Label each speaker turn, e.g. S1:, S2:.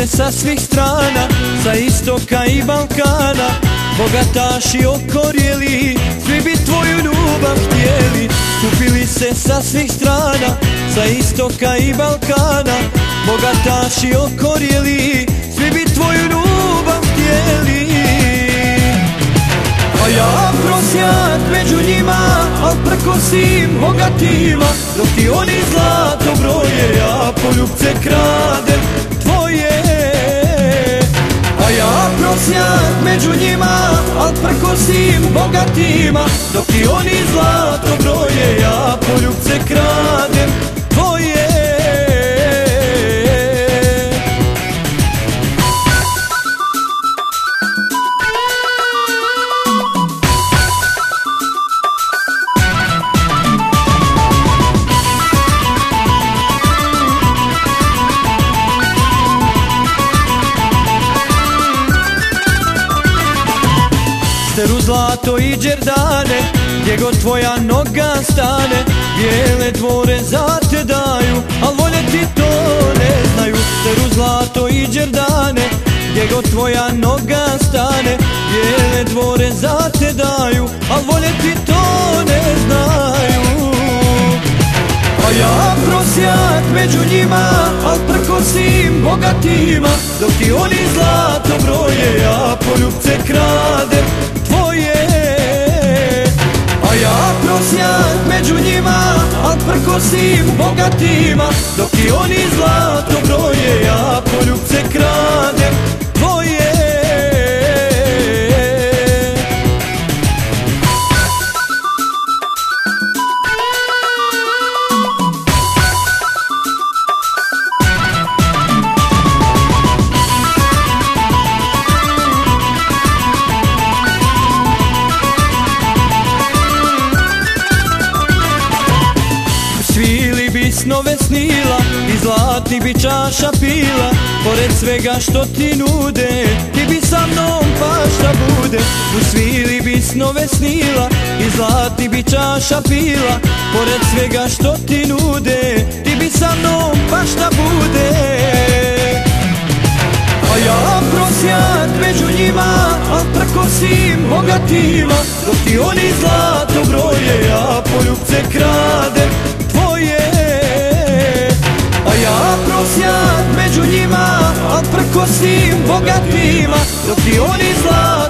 S1: se sa svih strana, sa istoka i Balkana. Bogataši okorjeli, svi bi tvoju ljubav htjeli. Kupili se sa svih strana, sa istoka i Balkana. Bogataši okorjeli, svi bi tvoju ljubav htjeli. A ja prosjak među njima, al preko svim bogatima. Dok ti oni zlato broje, ja poljubce kradem tvoje. A ja prosjak među njima, al preko svim bogatima. Dok ti oni zlato broje, ja poljubce kradem tvoje. Steru zlato i džerdane, gdje god tvoja noga stane. Bijele dvore za te daju, al voljeti to ne znaju. Steru zlato i džerdane, gdje god tvoja noga stane. Bijele dvore za te daju, al voljeti to ne znaju. A ja prosjak među njima, al preko svim bogatima. Dok ti oni zlato broje, ja poljubce kradem tvoje. A ja prosjak među njima, al preko svim bogatima. Dok ti oni zlato broje, ja poljubce kradem tvoje. Svili bi snove snila i zlatni bi čaša pila. Pored svega što ti nude, ti bi sa mnom pa šta bude. Usvili bi snove snila i zlatni bi čaša pila. Pored svega što ti nude, ti bi sa mnom pa šta bude. A ja prosjak među njima, al preko svim bogatima. Dok ti oni zlato broje, ja poljubce kradem tvoje. A ja prosjak među njima, al preko svim bogatima. Dok ti oni zlato